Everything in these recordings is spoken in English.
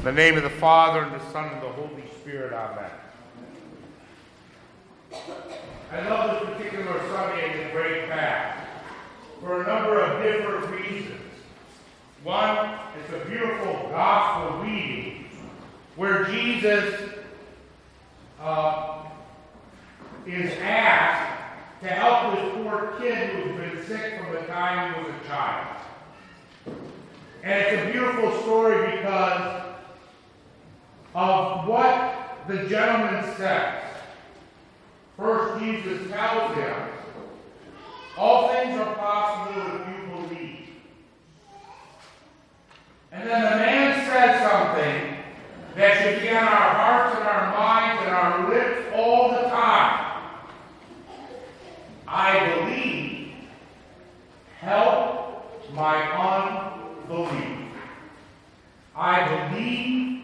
the name of the Father, and the Son, and the Holy Spirit, amen. I love this particular Sunday in the Great Fast for a number of different reasons. One, it's a beautiful gospel reading where Jesus is asked to help this poor kid who's been sick from the time he was a child. And it's a beautiful story because of what the gentleman says. First, Jesus tells him, all things are possible if you believe. And then the man says something that should be on our hearts and our minds and our lips all the time. I believe. Help my unbelief. I believe.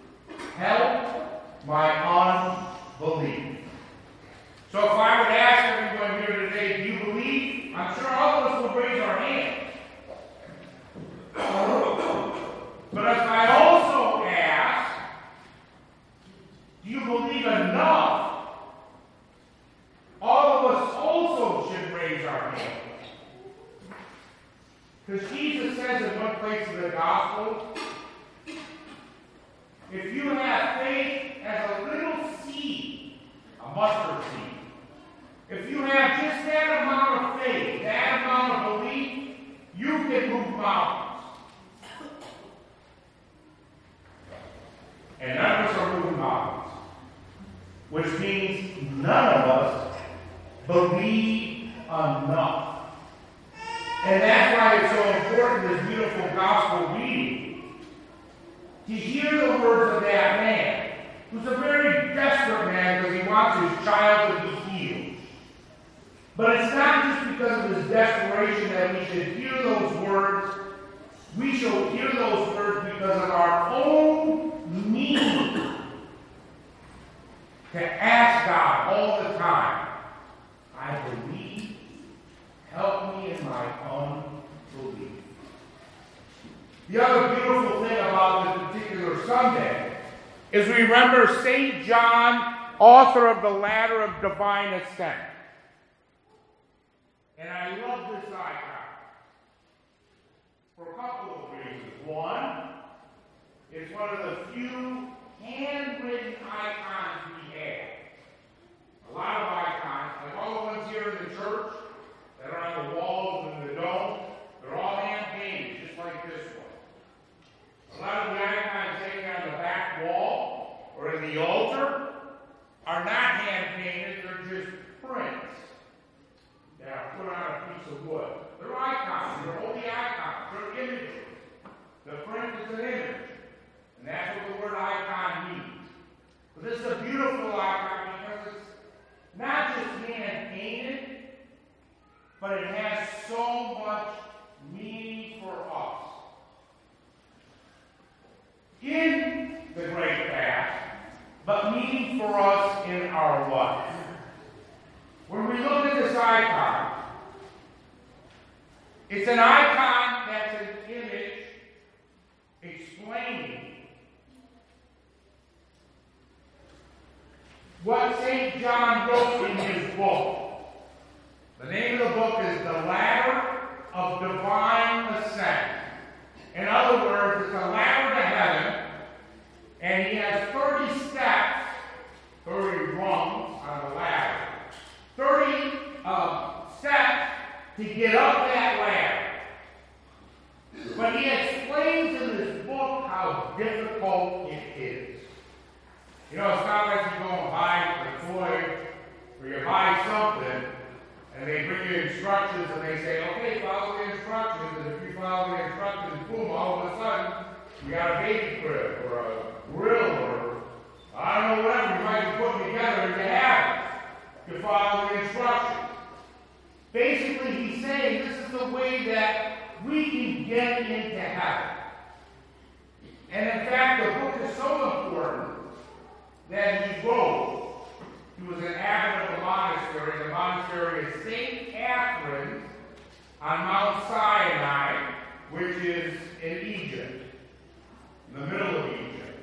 Help my unbelief. So if I would ask everyone here today, do you believe? I'm sure all of us will raise our hands. But if I also ask, do you believe enough? All of us also should raise our hands. Because Jesus says in one place in the gospel, if you have faith as a little seed, a mustard seed, if you have just that amount of faith, that amount of belief, you can move mountains. And none of us are moving mountains, which means none of us believe enough. And that's why it's so important, this beautiful gospel reading, to hear the words of that man, who's a very desperate man because he wants his child to be healed. But it's not just because of his desperation that we should hear those words. We shall hear those words because of our own need to ask God all the time, I believe, help me in my unbelief. The other beautiful thing about this particular Sunday is we remember St. John, author of the Ladder of Divine Ascent. And I love this icon for a couple of reasons. One, it's one of the few handwritten icons we have. A lot of icons, like all the ones here in the church that are on the walls and the dome, they're all hand-painted, just like this one. A lot of the icons hanging on the back wall or in the altar are not hand-painted, they're just prints that are put on a piece of wood. They're icons, they're holy icons, they're images. The print is an image. And that's what the word icon means. But this is a beautiful icon because it's not just hand-painted, but it has so much meaning for us. In the Great Fast, but meaning for us in our life. When we look at this icon, it's an icon that's an image explaining what St. John wrote in his book. The name of the book is The Ladder of Divine Ascent. In other words, it's a ladder to heaven, and he has 30 steps, 30 rungs on the ladder, 30 steps to get up that ladder. But he explains in this book how difficult it is. You know, it's not like you go and buy a toy or you buy something and they bring you instructions and they say, okay, follow the instructions. And if you follow the instructions, boom, all of a sudden you got a baby crib or a grill or I don't know, whatever you might be putting together and you have it. You follow the instructions. Basically, he's saying this is the way that we can get into heaven. And in fact, the book is so important that he wrote, he was an abbot of a monastery. The monastery is St. Catherine's on Mount Sinai, which is in Egypt, in the middle of Egypt.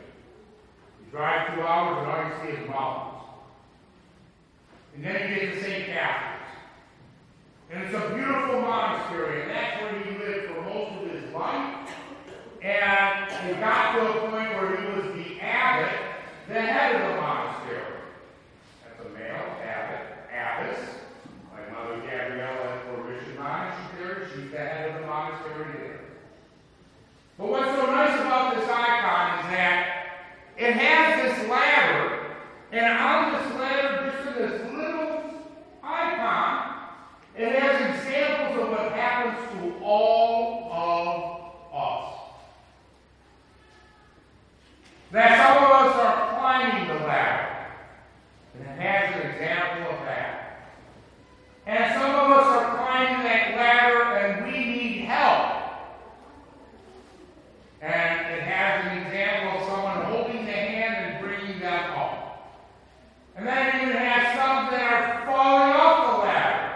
And then you get to St. Catherine's. And it's a beautiful monastery, and that's where he lived for most of his life. And it got to a point where he was the abbot, the head of the monastery. That's a male abbot, abbess. My mother Gabriella at Florisham Monastery, she's the head of the monastery there. But what's so nice about this icon is that it has this ladder, and on this ladder, just in this little icon, it has examples of what happens to all of us. That some of us are climbing the ladder, and it has an example of that. And some of us are climbing that ladder, and we need help. And it has an example of someone holding the hand and bringing them up. And then it even has some that are falling off the ladder.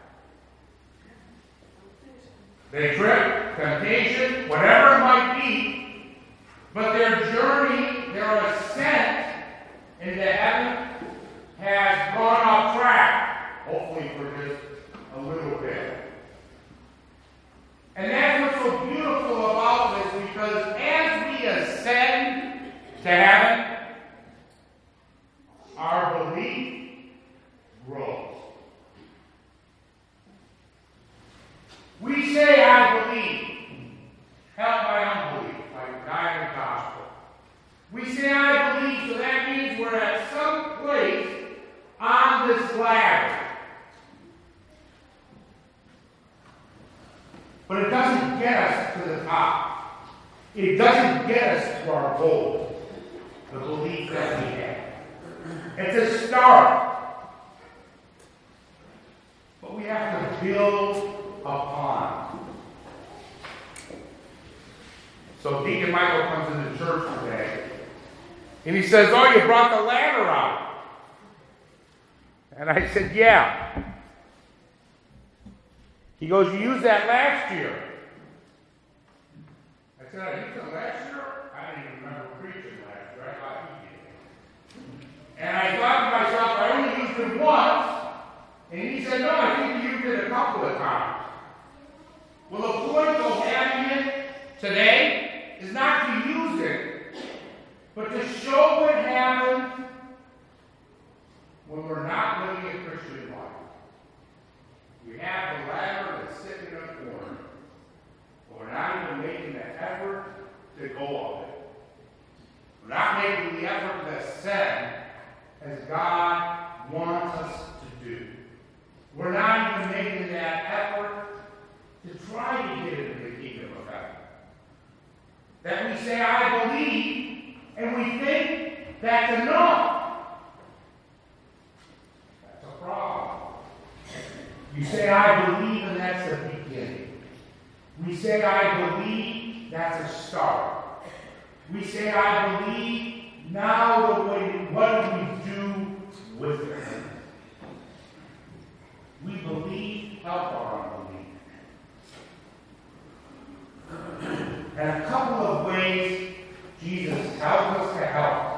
They trip, temptation, whatever it might be, but their journey, their ascent into heaven has gone off track, hopefully for just a little bit. And that's what's so beautiful about this, because as we ascend to heaven, our belief grows. We say, I believe. Help my unbelief, like die in the gospel. We say, I believe, so that means we're at some place on this ladder. But it doesn't get us to the top. It doesn't get us to our goal, the belief that we have. It's a start. But we have to build upon. So Deacon Michael comes into church today, and he says, oh, you brought the ladder out. And I said, yeah. He goes, you used that last year. I said, I used it last year? I didn't even remember preaching last year. I thought he did. And I thought to myself, I only used it once. And he said, no, I think you used it a couple of times. Well, the point of having it today is not to use it, but to show what happens when we're not living a Christian life. We have the ladder that's sitting in a corner, but we're not even making the effort to go up it. We're not making the effort to ascend as God wants us to do. We're not even making that effort to try to get into the kingdom of heaven. That we say, I believe, and we think that's enough. That's a problem. You say, I believe, and that's the beginning. We say, I believe, that's a start. We say, I believe, now what do we do with it? We believe, help our unbelief. And a couple of ways Jesus tells us to help.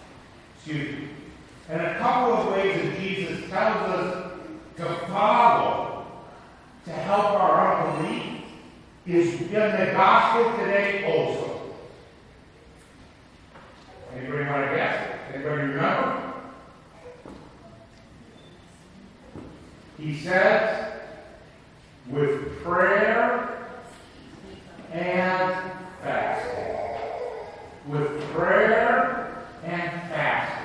And a couple of ways that Jesus tells us to follow to help our unbelief is in the gospel today also. Anybody want to guess? Anybody remember? He says, with prayer and fasting. With prayer and fasting.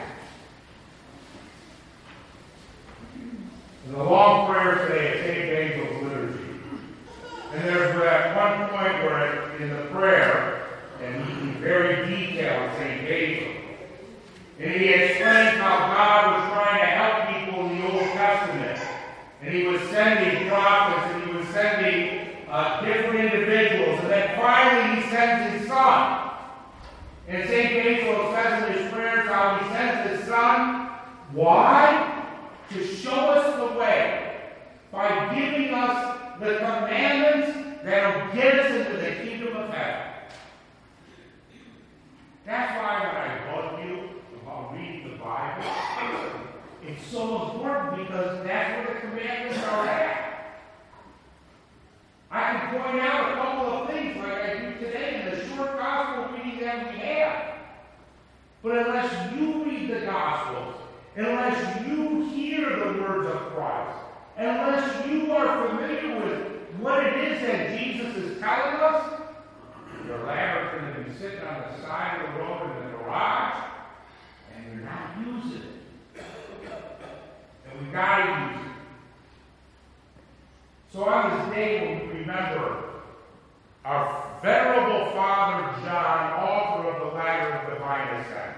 In the long prayer today at St. Basil's liturgy. And there's that one point where in the prayer, and he's very detailed, St. Basil. And he explains how God was trying to help people in the Old Testament. And he was sending prophets, and he was sending different individuals. And then finally he sends his son. And St. Basil says in his prayers how he sends his son. Why? To show us the way by giving us the commandments that will get us into the kingdom of heaven. That's why when I bug you about reading the Bible, it's so important because that's where the commandments are at. I can point out a couple of things like I do today in the short gospel reading that we have. But unless you read the Gospels, unless you hear the words of Christ, unless you are familiar with what it is that Jesus is telling us, your ladder is going to be sitting on the side of the road in the garage, and you're not using it. And we've got to use it. So on this day, when we remember our venerable Father John, author of the Ladder of Divine Ascent.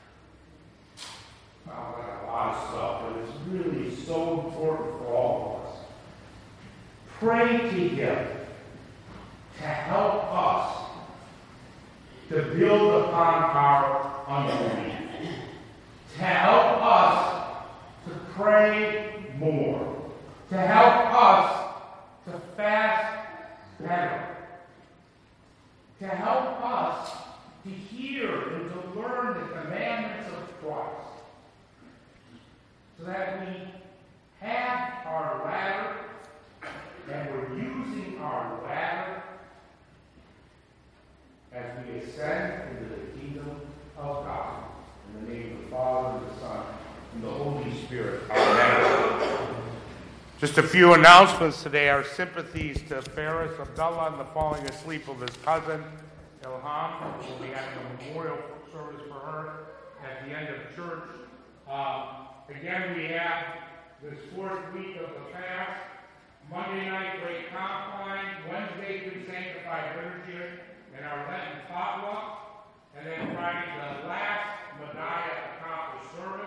Wow, that's a lot of stuff, but it's really so important for all of us. Pray to Him to help us to build upon our unbelief, to help us to pray more, to help us to fast better, to help us to hear and to learn the commandments of Christ, so that we have our ladder and we're using our ladder as we ascend into the kingdom of God. In the name of the Father, and the Son, and the Holy Spirit. Amen. Just a few announcements today. Our sympathies to Faris Abdullah and the falling asleep of his cousin, Ilham. We'll be having a memorial service for her at the end of church. Again, we have this fourth week of the fast. Monday night, Great Compline. Wednesday, through Sanctified Liturgy and our Lenten potluck. And then Friday, the last Messiah accomplished service.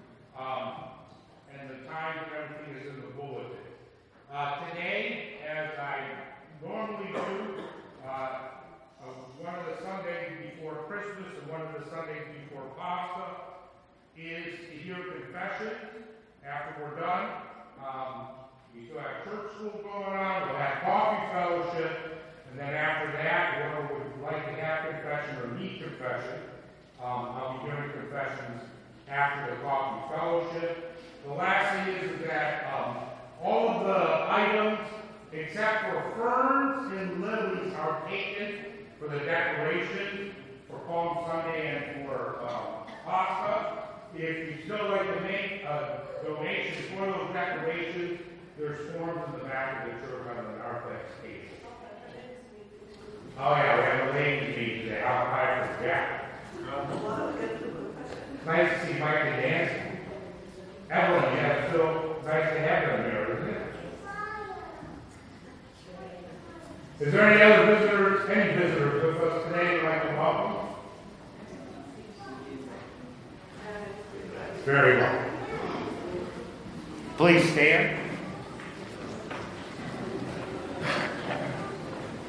And the time and everything is in the bulletin. Today, as I normally do, one of the Sundays before Christmas and one of the Sundays before Pascha is to hear confession. After we're done, we still have church school going on, we'll have coffee fellowship, and then after that, whoever would like to have confession or need confession, I'll be doing confessions after the coffee fellowship. The last thing is that all of the items, except for ferns and lilies, are taken for the decoration for Palm Sunday and for Pascha. If you still like to make a donation for those decorations, there's forms in the back of the church on the narthex table. Oh yeah, we have a ladies' meeting today. I forget. Nice to see Mike and dancing. Evelyn, yeah, it's so nice to have them there, isn't it? Is there any visitors with us today you'd like to welcome? Very well. Please stand.